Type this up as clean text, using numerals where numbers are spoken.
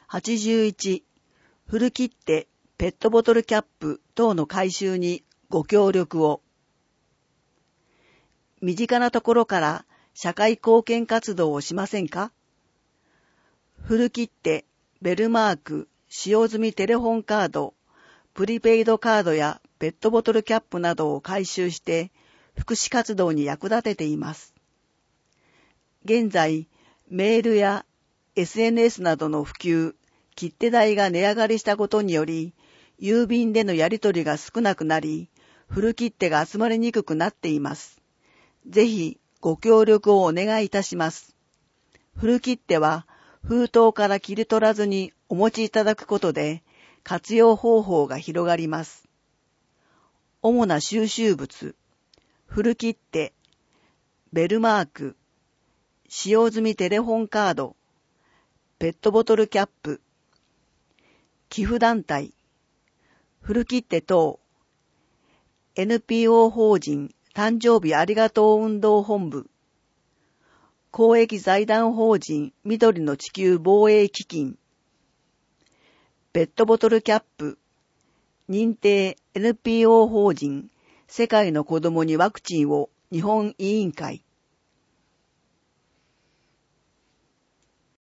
81、古切手、ペットボトルキャップ等の回収にご協力を。身近なところから社会貢献活動をしませんか？古切手、ベルマーク、使用済みテレホンカード、プリペイドカードやペットボトルキャップなどを回収して福祉活動に役立てています。現在、メールや SNS などの普及、切手代が値上がりしたことにより、郵便でのやり取りが少なくなり、古切手が集まりにくくなっています。ぜひご協力をお願いいたします。古切手は封筒から切り取らずにお持ちいただくことで活用方法が広がります。主な収集物、古切手、ベルマーク、使用済みテレホンカード、ペットボトルキャップ、寄付団体、古切手等、NPO 法人誕生日ありがとう運動本部、公益財団法人緑の地球防衛基金、ペットボトルキャップ、認定 NPO 法人世界の子供にワクチンを日本委員会、